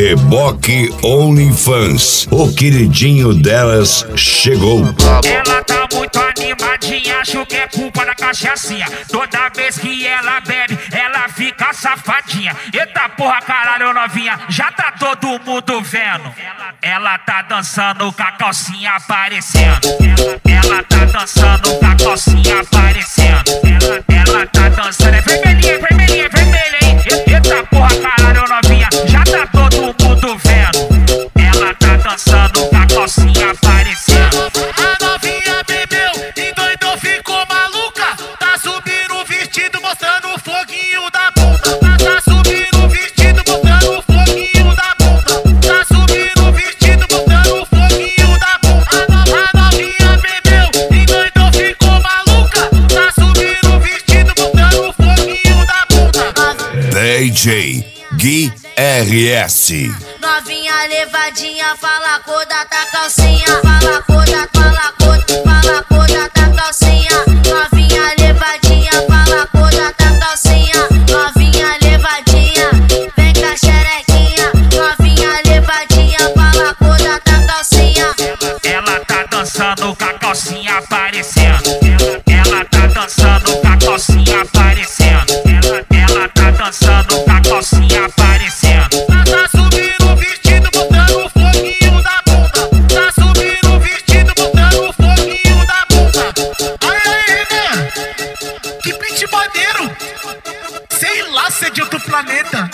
Reboque OnlyFans, o queridinho delas chegou. Ela tá muito animadinha, acho que é culpa da cachaçinha. Toda vez que ela bebe, ela fica safadinha. Eita porra, caralho, novinha, já tá todo mundo vendo. Ela tá dançando com a calcinha aparecendo. Ela tá dançando com a calcinha aparecendo. Ela tá dançando, é vermelhinha, vermelhinha, vermelha, hein? Eita porra, caralho, novinha, já tá todo mundo vendo. Ela tá dançando com a calcinha aparecendo. A novinha bebeu, endoidou, ficou maluca. Tá subindo o vestido, mostrando o foguinho da bunda. Tá subindo o vestido, mostrando o foguinho da bunda. Tá subindo o vestido, mostrando o foguinho da bunda. A novinha bebeu, endoidou, ficou maluca. Tá subindo o vestido, mostrando o foguinho da bunda. DJ Gui RS. Novinha levadinha, fala a cor da tua calcinha. Fala a cor da, fala a cor, fala a cor da tua calcinha. Novinha levadinha, fala a cor da tua calcinha. Novinha levadinha, vem com a xerequinha. Novinha levadinha, fala a cor da tua calcinha. Ela tá dançando com a calcinha aparecendo. Ela tá dançando com a calcinha aparecendo. Ela tá dançando com a calcinha aparecendo. Tá subindo o vestido, botando o foguinho da bunda. Tá subindo o vestido, botando o foguinho da bunda. Aí, Renan, que pitch maneiro. Sei lá se é de outro planeta.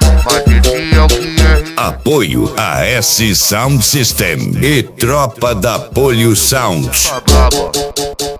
Apoio a S Sound System e Tropa da Polio Sound.